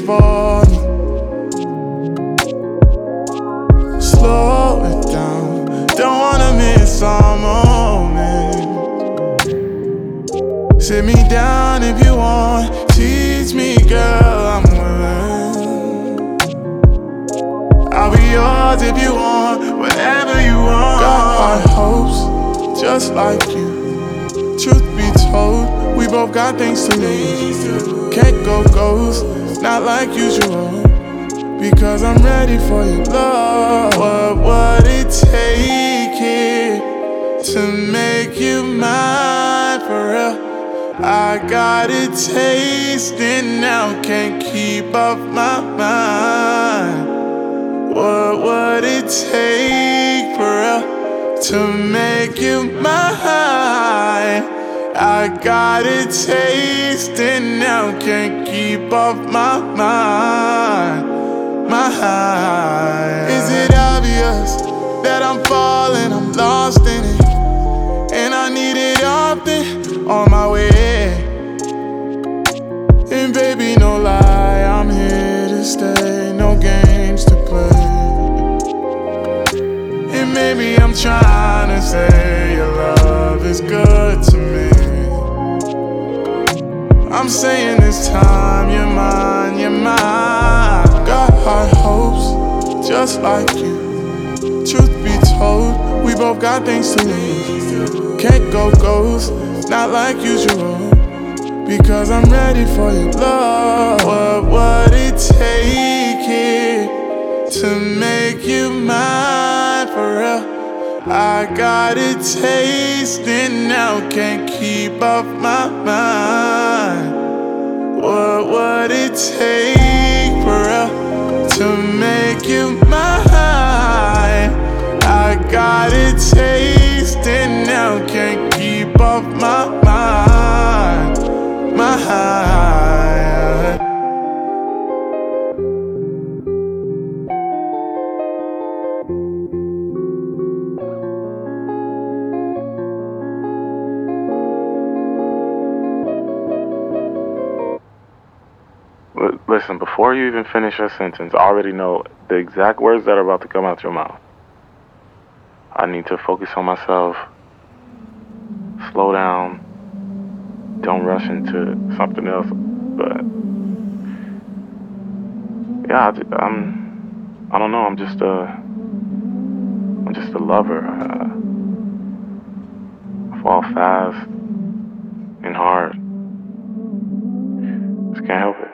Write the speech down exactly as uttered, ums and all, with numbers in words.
for me. Slow it down, don't wanna miss our moment. Sit me down if you want, teach me, girl, I'm willing. I'll be yours if you want, whatever you want. Got high hopes, just like you. Truth be told, we both got things to lose. Can't go ghost, not like usual, because I'm ready for your love. What would it take it to make you mine for real? I got it tasting now, can't keep off my mind. What would it take for real to make you mine? I got it tasting now, can't keep off my mind. My high. Is it obvious that I'm falling, I'm lost in it, and I need it often on my way? And baby, no lie, I'm here to stay, no games to play. And maybe I'm trying to say your love is good to me. I'm saying this time you're mine, you're mine. Got high hopes, just like you. Truth be told, we both got things to lose. Can't go ghost, not like usual, because I'm ready for your love. What would it take it to make you mine for real? I got it tasting now, can't keep off my mind. What would it take for real to make you mine? I got it tasting now, can't keep off my mind. My high. Listen, before you even finish your sentence, I already know the exact words that are about to come out your mouth. I need to focus on myself, slow down, don't rush into something else. But yeah, I, I'm, I don't know, I'm just a, I'm just a lover. Uh, I fall fast and hard. Just can't help it.